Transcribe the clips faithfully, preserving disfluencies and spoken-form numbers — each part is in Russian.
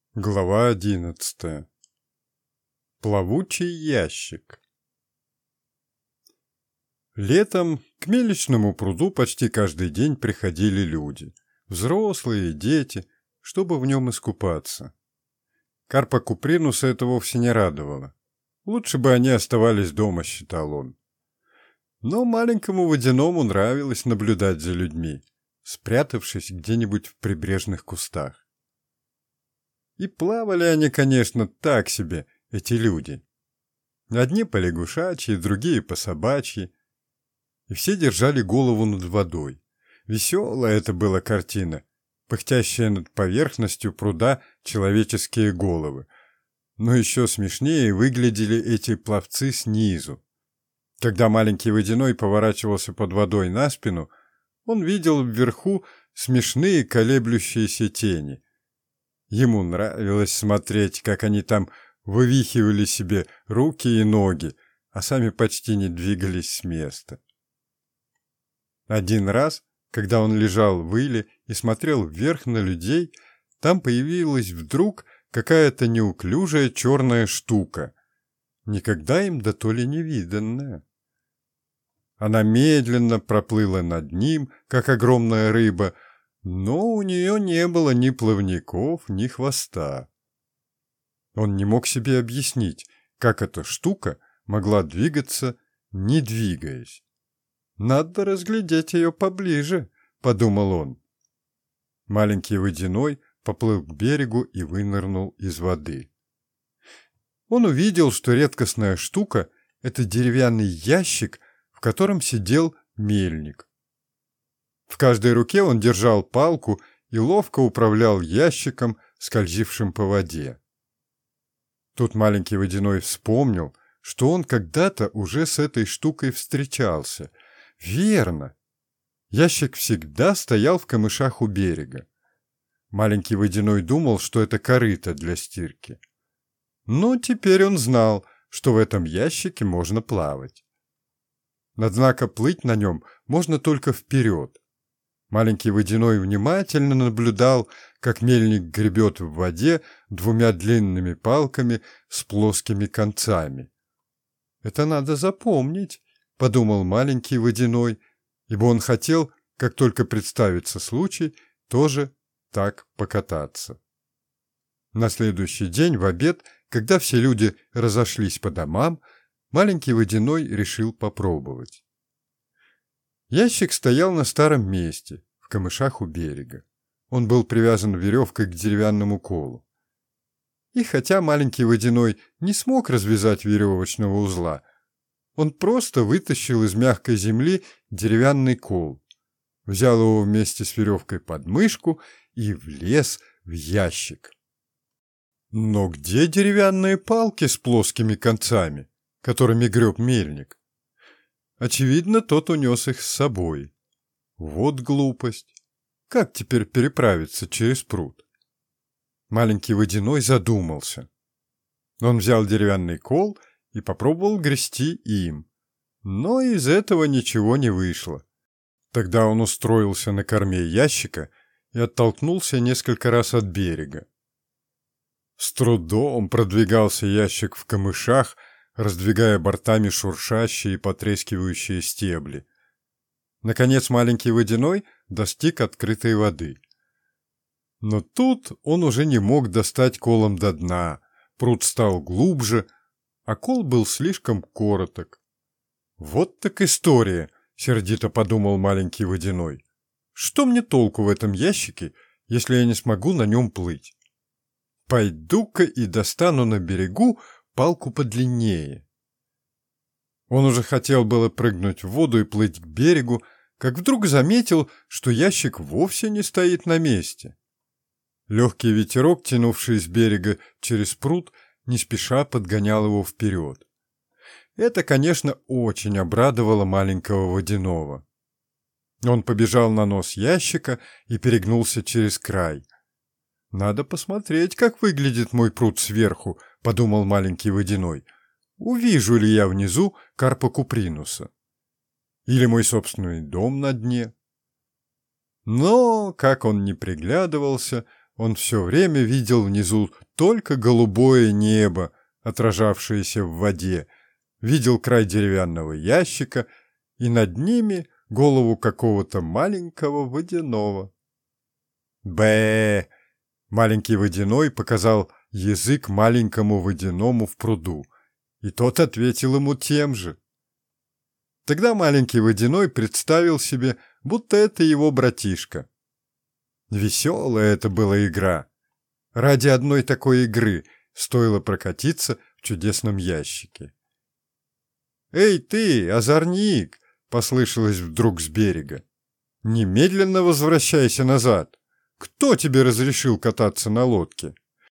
Глава одиннадцатая. Плавучий ящик. Летом к мельничному пруду почти каждый день приходили люди, взрослые и дети, чтобы в нем искупаться. Карпа Купринуса это вовсе не радовало. Лучше бы они оставались дома, считал он. Но маленькому водяному нравилось наблюдать за людьми, спрятавшись где-нибудь в прибрежных кустах. И плавали они, конечно, так себе, эти люди. Одни по лягушачьи, другие по собачьи. И все держали голову над водой. Веселая это была картина, пыхтящая над поверхностью пруда человеческие головы. Но еще смешнее выглядели эти пловцы снизу. Когда маленький водяной поворачивался под водой на спину, он видел вверху смешные колеблющиеся тени. Ему нравилось смотреть, как они там вывихивали себе руки и ноги, а сами почти не двигались с места. Один раз, когда он лежал в иле и смотрел вверх на людей, там появилась вдруг какая-то неуклюжая черная штука, никогда им да то ли не виданная. Она медленно проплыла над ним, как огромная рыба, но у нее не было ни плавников, ни хвоста. Он не мог себе объяснить, как эта штука могла двигаться, не двигаясь. «Надо разглядеть ее поближе», — подумал он. Маленький водяной поплыл к берегу и вынырнул из воды. Он увидел, что редкостная штука — это деревянный ящик, в котором сидел мельник. В каждой руке он держал палку и ловко управлял ящиком, скользившим по воде. Тут маленький водяной вспомнил, что он когда-то уже с этой штукой встречался. Верно! Ящик всегда стоял в камышах у берега. Маленький водяной думал, что это корыто для стирки. Но теперь он знал, что в этом ящике можно плавать. Однако плыть на нем можно только вперед. Маленький водяной внимательно наблюдал, как мельник гребет в воде двумя длинными палками с плоскими концами. «Это надо запомнить», — подумал маленький водяной, ибо он хотел, как только представится случай, тоже так покататься. На следующий день в обед, когда все люди разошлись по домам, маленький водяной решил попробовать. Ящик стоял на старом месте, в камышах у берега. Он был привязан веревкой к деревянному колу. И хотя маленький водяной не смог развязать веревочного узла, он просто вытащил из мягкой земли деревянный кол, взял его вместе с веревкой под мышку и влез в ящик. Но где деревянные палки с плоскими концами, которыми греб мельник? Очевидно, тот унес их с собой. Вот глупость. Как теперь переправиться через пруд? Маленький водяной задумался. Он взял деревянный кол и попробовал грести им. Но из этого ничего не вышло. Тогда он устроился на корме ящика и оттолкнулся несколько раз от берега. С трудом продвигался ящик в камышах, раздвигая бортами шуршащие и потрескивающие стебли. Наконец маленький водяной достиг открытой воды. Но тут он уже не мог достать колом до дна, пруд стал глубже, а кол был слишком короток. «Вот так история», — сердито подумал маленький водяной. «Что мне толку в этом ящике, если я не смогу на нем плыть? Пойду-ка и достану на берегу палку подлиннее». Он уже хотел было прыгнуть в воду и плыть к берегу, как вдруг заметил, что ящик вовсе не стоит на месте. Легкий ветерок, тянувший с берега через пруд, не спеша подгонял его вперед. Это, конечно, очень обрадовало маленького водяного. Он побежал на нос ящика и перегнулся через край. «Надо посмотреть, как выглядит мой пруд сверху», — подумал маленький водяной. «Увижу ли я внизу Карпа Купринуса? Или мой собственный дом на дне?» Но, как он ни приглядывался, он все время видел внизу только голубое небо, отражавшееся в воде, видел край деревянного ящика и над ними голову какого-то маленького водяного. Бэ! Маленький водяной показал язык маленькому водяному в пруду, и тот ответил ему тем же. Тогда маленький водяной представил себе, будто это его братишка. Веселая это была игра. Ради одной такой игры стоило прокатиться в чудесном ящике. «Эй ты, озорник!» — послышалось вдруг с берега. «Немедленно возвращайся назад! Кто тебе разрешил кататься на лодке?»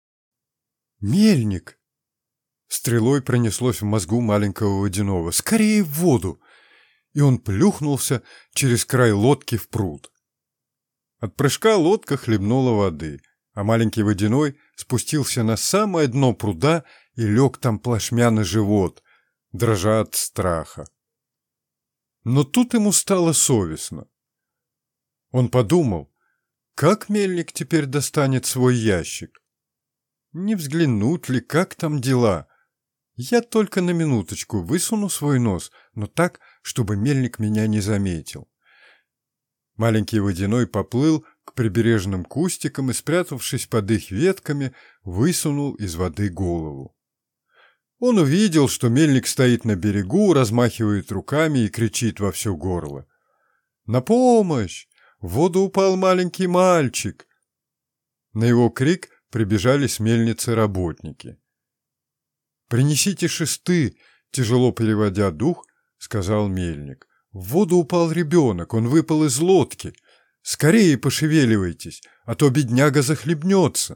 «Мельник!» Стрелой пронеслось в мозгу маленького водяного. «Скорее в воду!» И он плюхнулся через край лодки в пруд. От прыжка лодка хлебнула воды, а маленький водяной спустился на самое дно пруда и лег там плашмя на живот, дрожа от страха. Но тут ему стало совестно. Он подумал, как мельник теперь достанет свой ящик? Не взглянуть ли, как там дела? Я только на минуточку высуну свой нос, но так, чтобы мельник меня не заметил. Маленький водяной поплыл к прибережным кустикам и, спрятавшись под их ветками, высунул из воды голову. Он увидел, что мельник стоит на берегу, размахивает руками и кричит во все горло. «На помощь! В воду упал маленький мальчик!» На его крик прибежали с мельницы работники. «Принесите шесты!» — тяжело переводя дух, сказал мельник. «В воду упал ребенок, он выпал из лодки. Скорее пошевеливайтесь, а то бедняга захлебнется!»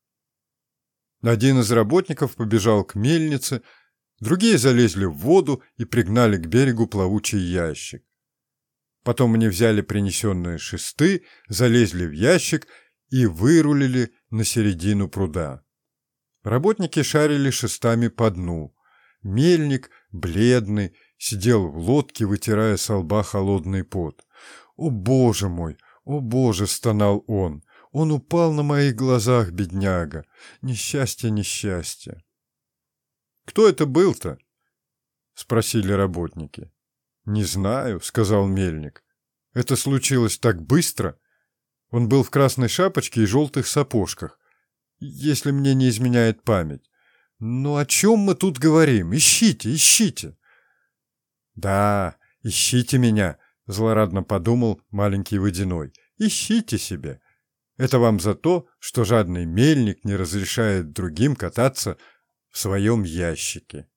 Один из работников побежал к мельнице, другие залезли в воду и пригнали к берегу плавучий ящик. Потом они взяли принесенные шесты, залезли в ящик и вырулили на середину пруда. Работники шарили шестами по дну. Мельник, бледный, сидел в лодке, вытирая со лба холодный пот. «О, Боже мой! О, Боже!» — стонал он. «Он упал на моих глазах, бедняга! Несчастье, несчастье!» «Кто это был-то?» — спросили работники. «Не знаю», — сказал мельник. «Это случилось так быстро. Он был в красной шапочке и желтых сапожках, если мне не изменяет память. Ну о чем мы тут говорим? Ищите, ищите!» «Да, ищите меня», — злорадно подумал маленький водяной. «Ищите себе. Это вам за то, что жадный мельник не разрешает другим кататься в своем ящике».